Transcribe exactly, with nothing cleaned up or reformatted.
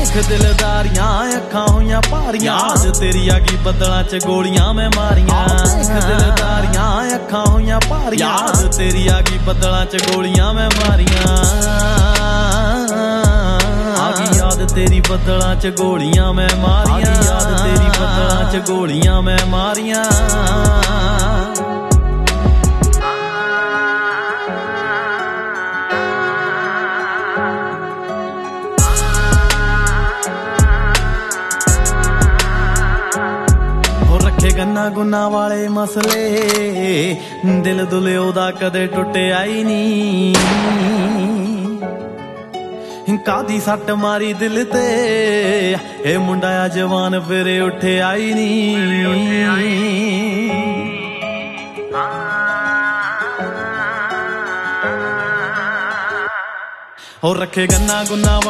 देख दिलदारियां अखां होइयां भारियां आज तेरी आगी बदलां च गोलियां मैं मारियां देख दिलदारियां अखां होइयां भारियां आज तेरी आगी बदलां च गोलियां मैं मारियां आगी याद तेरी बदलां च गोलियां मैं मारियां याद तेरी बदलां च गोलियां मैं मारियां गन्ना गुन्ना वाले मसले दिल दुले ओदा कदे टुटिया ही नी कादी सट मारी दिल ते ए मुंडा जवान फिर उठे आई नी और रखे गन्ना गुन्ना